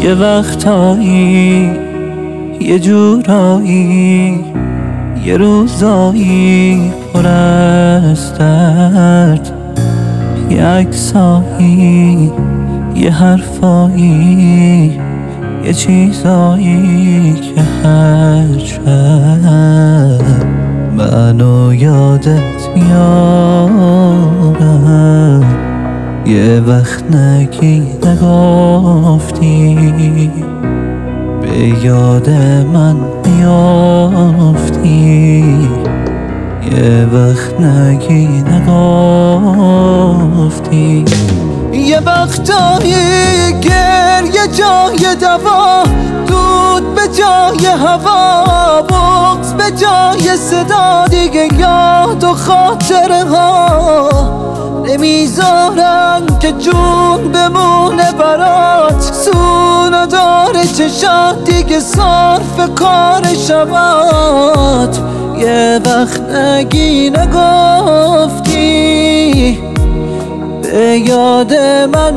یه وقتایی یه جورایی یه روزایی پر از درد، یه عکسایی یه حرفایی یه چیزایی که هر شب منو یادت میارم. یه وقت نگی نگفتی به یاد من میافتی، یه وقت نگی نگفتی. یه وقتایی گریه جای دوا، دود به جای هوا، بغض به جای صدا، دیگه یاد و خاطره ها نمیذارن که جون بمونه برات. سونا داره چشات دیگه صرف کار شبات. یه وقت نگی نگفتی به یاد من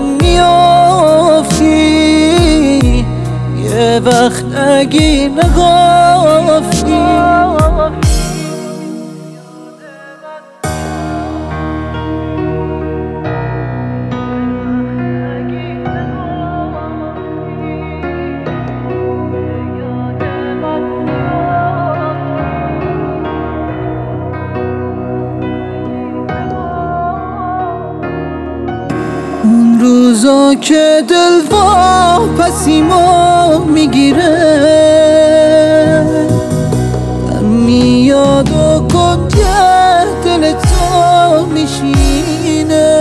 میافتی، یه وقت نگی نگفتی. اون روزا که دل واپسیمو میگیره، من میاد و گنده دل تو میشینه.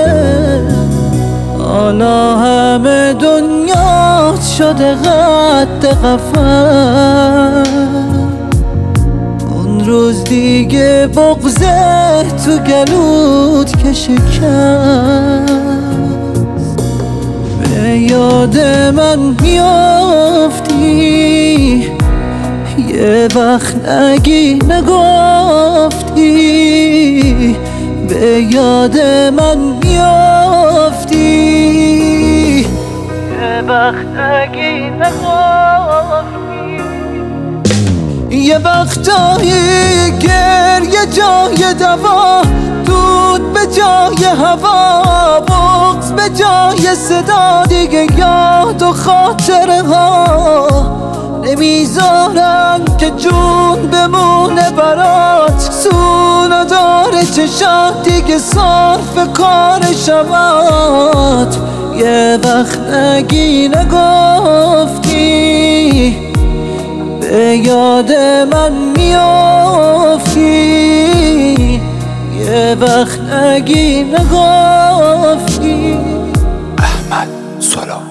حالا همه دنیا شده قد قفا، اون روز دیگه بغضه تو گلوت که شکست. به یاد من میافتی، یه وقت نگی نگفتی به یاد من میافتی، یه وقت نگی نگفتی. یه وقتایی گریه جای دوا، دود به جای هوا، بغض به جای صدا، دیگه یاد و خاطره ها نمیذارن که جون بمونه برات. سونا داره چشات دیگه صرف کار شبات. یه وقت نگی نگفتی به یاد من میافتی، یه وقت نگی نگفتی. احمد سلام.